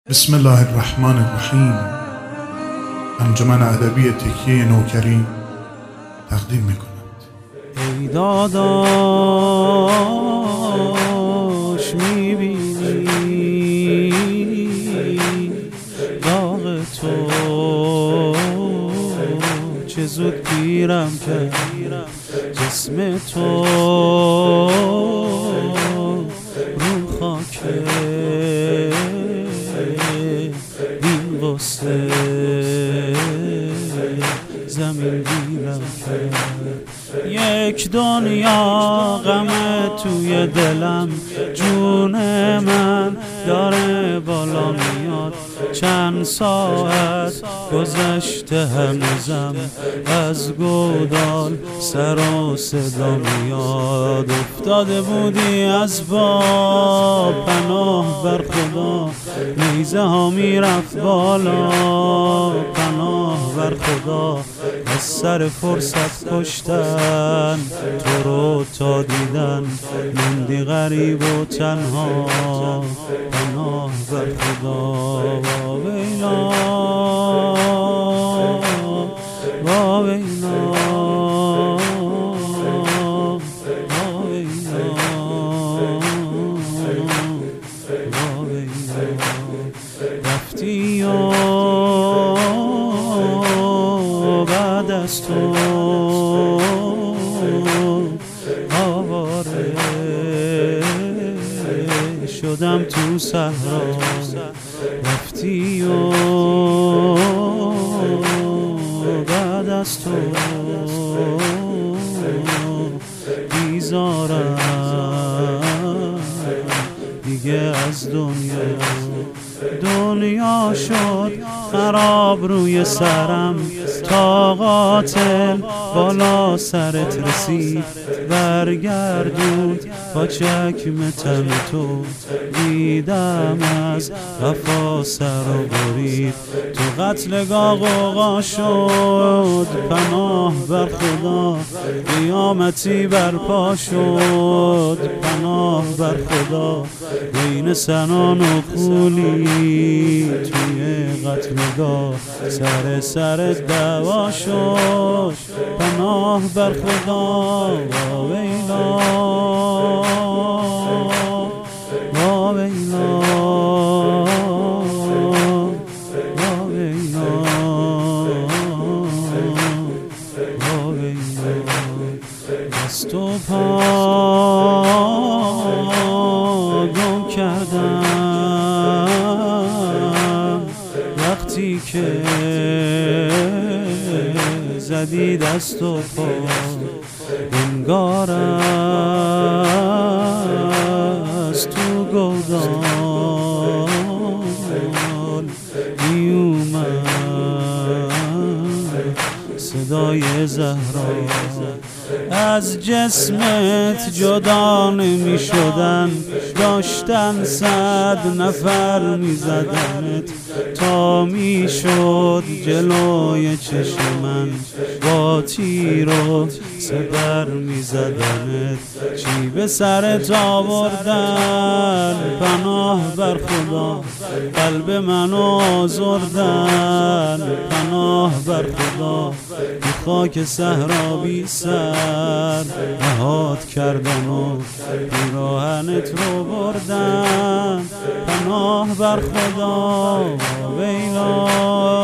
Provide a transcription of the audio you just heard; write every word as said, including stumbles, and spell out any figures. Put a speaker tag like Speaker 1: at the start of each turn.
Speaker 1: بسم الله الرحمن الرحیم. انجمن ادبی تکیه نوکری تقدیم می‌کند.
Speaker 2: ای داداش میبینی داغ تو چه زود پیرم کرد جسم تو رو خاک بی غصه زمین گیرم کرد. یک دنیا غم توی دلم، جون من داره بالا میاد. چند ساعت گذشته هنوزم از گودال سر و صدا میاد. افتاده بودی از با پناه بر خدا، نیزه ها میرفت بالا پناه بر خدا. از سر فرصت کشتن تو رو تا دیدن، موندی غریب و تنها پناه بر خدا. با ویلا با ویلا با ویلا با ویلا رفتی و بعد از تو آواره شدم تو صحرا. رفتی و بعد از تو بیزارم دیگه از دنیا. دنیا شد خراب روی سرم تا قاتل بالا سرت رسید. برگردوند با چکم تن تو، دیدم از وفا سر و برید. تو قتلگاه غوغا شد پناه بر خدا، قیامتی برپا شد پناه بر خدا. بین سنان و خولی توی قتلگاه سر سر دعوا شد پناه بر خدا. با ویلا با ویلا با ویلا با ویلا. دست و پا گم کردم وقتی که زدی دست و پا. انگار از تو گودال میومد صدای زهرا. از جسمت جدا نمی شدن، داشتن صد نفر می زدنت تا می شد جلوی چشم من با تیر و سپر می زدنت. چی به سرت آوردن پناه بر خدا، قلب منو آزردن پناه بر خدا. بی خاک صحرا بی سر نهاد کردن و پیراهنت رو بردن پناه بر خدا. ویلا